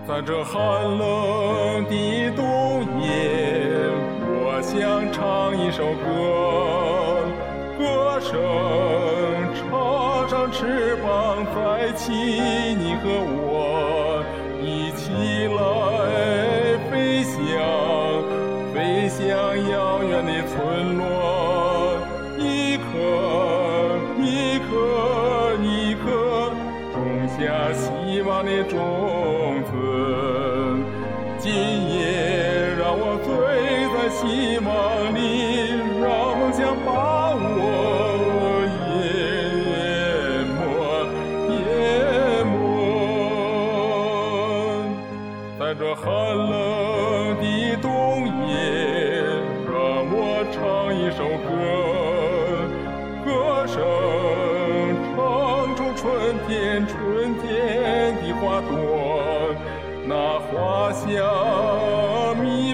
在这寒冷的冬夜，我想唱一首歌，歌声插上翅膀再起，你和我一起来飞翔，飞向遥远的村落，一颗一颗一颗种下希望的种子。今夜让我醉在希望里，让梦想把我淹没。在这寒冷的冬夜，让我唱一首歌，歌声唱出春天的花朵，那花香弥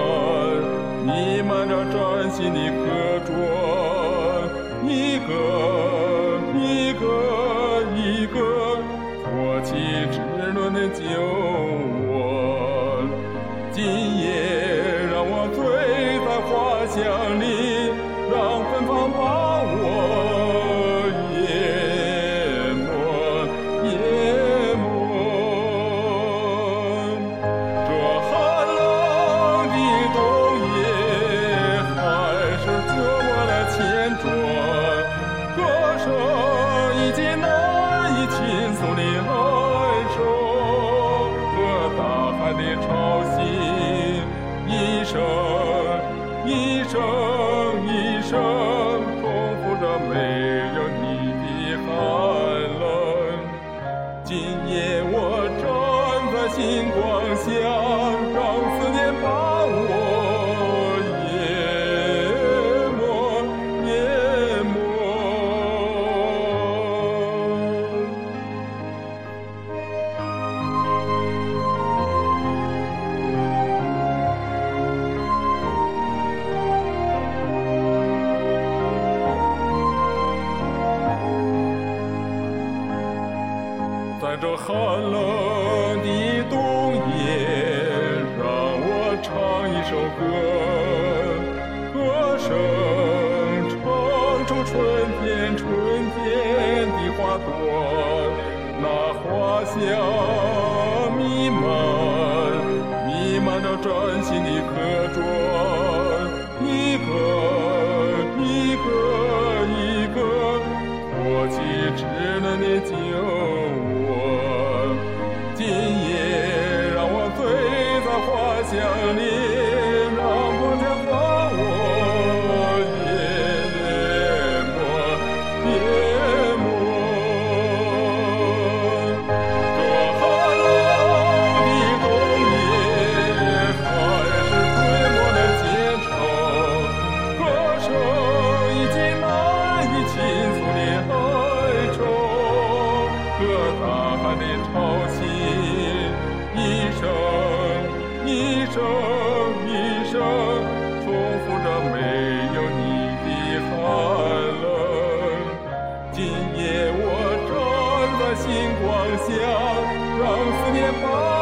漫着崭新的课桌，一个一个一个托起稚嫩的酒窝。今夜让我醉在花香里，让芬芳把我淹没。这寒冷的冬夜还是折磨了前桌，歌声以及难以倾诉的哀愁，和大海的潮汐，一声一声一声重复着没有你的寒冷。今夜我站在星光下，让思念把我淹没。在这寒冷的冬夜，让我唱一首歌，歌声唱出春天的花朵，那花香弥漫着崭新的课桌，一个一个一个托起稚嫩的酒窝。今夜让我醉在花香里，让梦想把我淹没。这寒冷的冬夜还是追我的结愁，歌声以及难以倾诉的哀愁，和大海的潮汐，一声一声一声重复着没有你的寒冷。今夜我站在星光下，让思念把